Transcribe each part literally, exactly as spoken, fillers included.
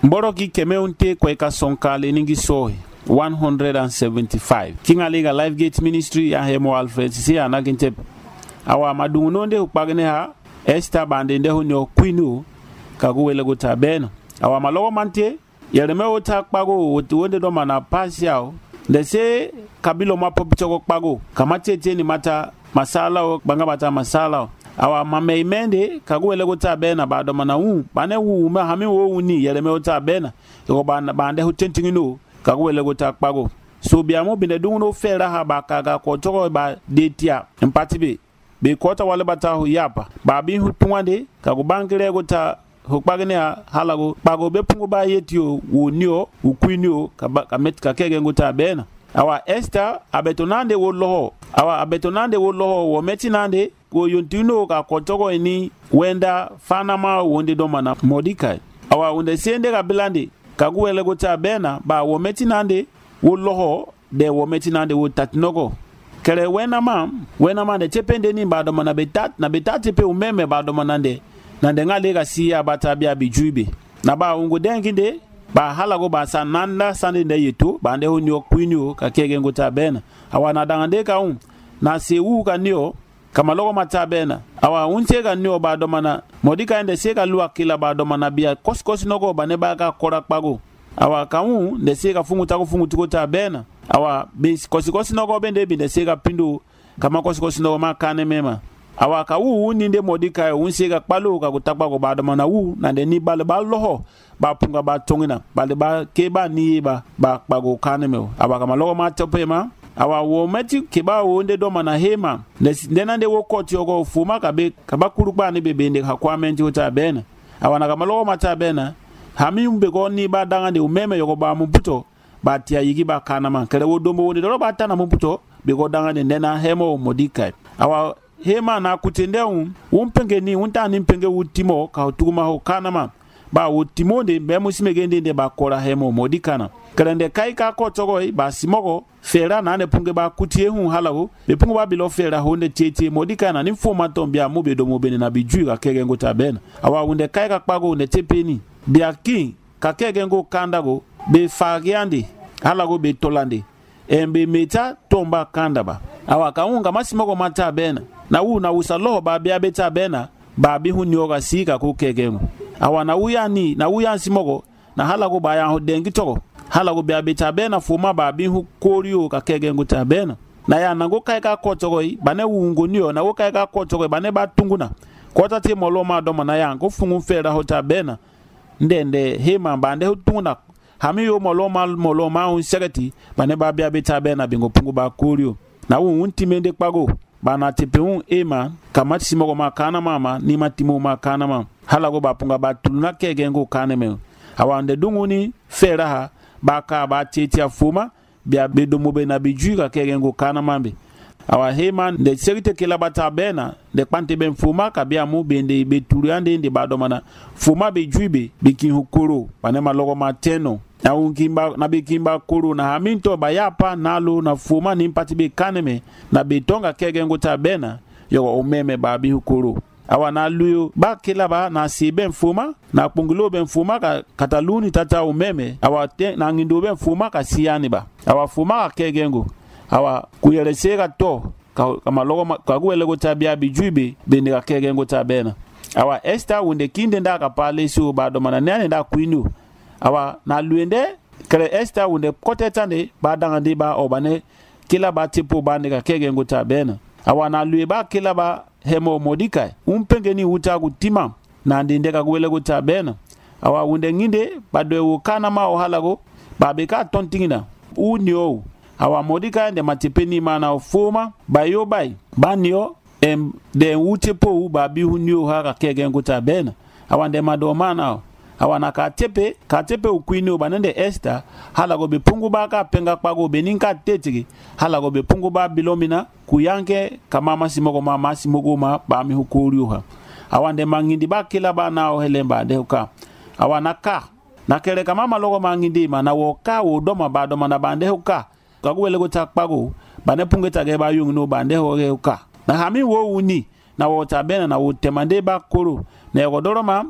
mboro ki keme unte kwa ka sonkale ningi sohi one hundred seventy-five kinga liga Life Gate Ministry ya Hemo Alfred si anaginte awa madunguno nde upagne ha Esther bande nde hunyo kwinu kaguwele guta beno awa malogo mante yereme uta kpago wonde do mana pasiao ndese kabilo mapo bichoko kpago kamate teni mata masala o banga mata masala awa mame imende kaguwele guta bena bado mana u bane wu ma hami wo uni yereme uta bena ko bande bande hutentingino kaguwele guta kpago so biamo binde dunguno fera ha bakaga ko toko ba detia empatibe be kota wale bata hu yapa ba bi hu twande kago bangire guta hukpagne halago bago be pungu ba yetio wonio ukwinio ka met ka kege nguta bena awa Esther abetonande wo loho awa abetonande wo loho wo metinande go yontino ka kotoko ni wenda fanama wonde domana Mordekai awa wonde sende ka bilande kaguwele guta bena ba wo metinande wo loho de wo metinande wo tatnoko kere wena ma wena ma de chepende ni ba domana betat na betat pe umeme ba domana nde na denga lega siya bata bia bijuibe na ba ungu denginde ba halago ba sananda sande nde yeto ba nde honyo kwinyo ka kege nguta bena awa na dangande ka un na sewu ka nio kama logo mata bena awa unche ka nio ba domana Mordekai nde seka luwa kila ba domana bia koskos nogo ba ne ba ka kora kpago awa ka un nde seka fungu tako fungu tuko bena awa bis koskosi nogo bende bi nde seka pindu kama koskosi nogo ma kane mema awa ka wu ni nde Mordekai unse ka kpalo ka kutakpa ko ba domana wu na de ni bale ba loho ba punga ba tongina bale ba ke ba ni ba ba kpago kane me awa kama logo ma topema awa wo meti ke ba wo nde domana hema nde na nde wo koti ogo fuma ka be ka ba kurukba ni be bende ka kwa menti uta bena awa na kama logo mata bena hami umbe go ni ba danga de umeme yogo ba mputo ba tia yigi ba kana man kere wo dombo wonde do ba tana mputo be go danga de na hemo Mordekai awa hema na kutende un umpenge ni unta ni mpenge utimo ka utuma ho kanama ba utimo de be musimegende de ba kora hemo Mordekai krende kai ka ko togoi ba simogo fera na ne punge ba kutie hun halago be punge ba bilo fera honde tete Mordekai na ni foma tombia mu be do mo bene na biju ka kege ngota bena awa unde kai ka kpago ne tepeni bia ki ka kege ngo kandago be fagiandi halago be tolande embe meta tomba kandaba awa ka unga masimogo mata bena na wu na usaloho ba bia beta bena ba bi hu nyoga sika ku kege awa na uya ni na uya simogo na halago ba ya dengi togo halago bia beta bena fuma ba bi hu korio ka kege nguta bena na ya nango kai ka kotogoi bane wungo niyo na wo kai ka kotogoi bane ba tunguna kota te moloma do na ya ngo fungu fera hota bena ndende hema bande hu tunguna hami yo moloma moloma un segati bane ba bia beta bena bingo pungu ba korio na wu untimende kpago bana tepeun ema kamati simogo makana mama ni matimo makana mama halago ba punga ba tuluna kege ngo kaneme awande dunguni fera ha baka ba tete afuma bia bedomo be na bijuga kege ngo kana mambe awa hema de serite kila bata bena de pante ben fuma ka bia mu bende be turiande ndi badomana fuma be juibe bikin hukoro panema logo mateno na unkimba na bikimba kuru na haminto bayapa nalo na fuma ni mpati be kaneme na betonga kege ngota bena yo umeme babi hukuru awa na luyo ba kila ba na sibe mfuma na pungulo ben fuma ka kataluni tata umeme awa te, na ngindo ben fuma ka siani ba awa fuma ka kege ngo awa kuyeresega to ka, kama logo ka guele gota bia bijuibe bende ka kege ngota bena awa Esther wunde kinde ndaka pale su ba do mana nene nda kwinu awa na luende kere Esther wunde kotetande ba dangande ba obane kila ba tipo ba ndeka kege ngota bena awa na luye ba kila ba hemo Mordekai umpenge ni uta gutima na ndindeka gwele guta bena awa wunde nginde badwe ukana ma ohalago babeka tontingina unyo awa Mordekai nde matipeni mana ofuma bayo bai banyo em de utepo babi hunyo haka kege nguta bena awa nde madomana awa na katepe katepe ukwini banende Esther halago bepungu baka penga kpago beninka tetigi halago bepungu ba bilomina kuyanke kama masimogo ma masimogo ma ba mi hukuriuha awa nde mangindi ba kila ba na ohelemba de uka awa naka nakere kama malogo mangindi ma na woka wodoma ba doma na bande uka kagwele go takpago bane pungeta ge ba yung no bande hoge uka na hami wo uni na wota bena na wotemande ba koro na yogodoro ma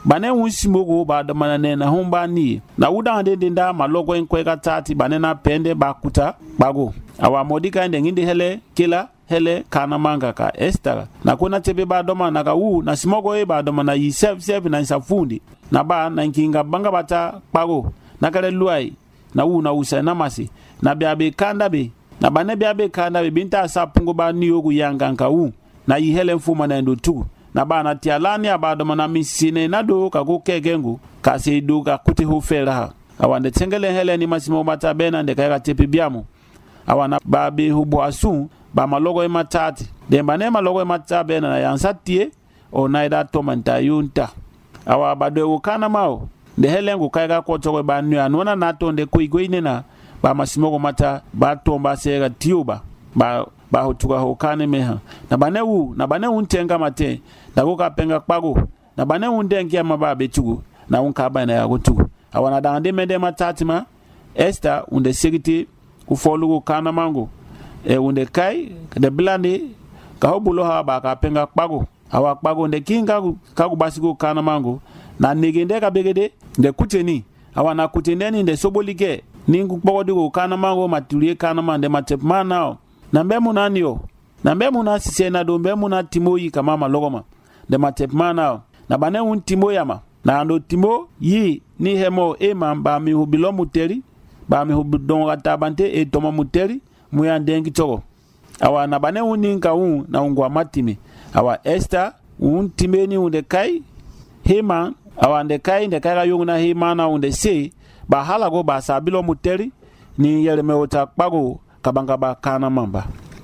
bane un simogo ba da mana ne na humba ni na uda de dinda malogo en kweka tati bane na pende ba kuta bago awa modika ende ngindi hele kila hele kana manga ka Esther na kuna tebe ba doma na ka u na simogo e ba doma na yisef sef na safundi na ba na nkinga banga bata bago na kale luai na u na usa na masi na biabe kanda be na bane biabe kanda be binta sapungo ba ni yogu yanga nka u na yihele mfuma na ndo tu na ba na tialani abado mana misine na do ka go kegengu ka se do ka kuti ho fera awande tengele hele ni masimo mata bena nde ka tepi biamu awana ba be hubo asu ba malogo e matati de bane malogo e mata bena na yansatie o naida to manta yunta awa bado ukana mao de hele ngu ka ga ko to ba nu anona na to nde ko igoine na ba masimo mata ba to ba sega tiuba ba ba hotuka hokane meha na bane wu na bane untenga mate da go ka penga kpago na bane undengi ama ba betugo na unka ba na ya gotugo awana da ande mede matatima Esther unde segiti ku folugo kana mango e unde kai de blande ka hobulo ha ba ka penga kpago awa kpago nde kinga ka ku basigo kana mango na negende ka begede nde kuteni awana kuteneni nde sobolike ningu kpogodigo kana mango matulie kana mande matepma nao na mbemu nanio na mbemu na sise na do mbemu na timoyi kama malogoma de matepmana na bane un timoya ma na ando timo yi ni hemo ema ba mi hubilo muteri ba mi hubidon atabante e toma muteri muya ndengi togo awa na bane un ninka un na ungwa matimi awa Esther un timeni unde kai hema awa nde kai nde kai yungu na hema na unde se ba halago ba sabilo muteri ni yele meota kpago kabanga ba kana mamba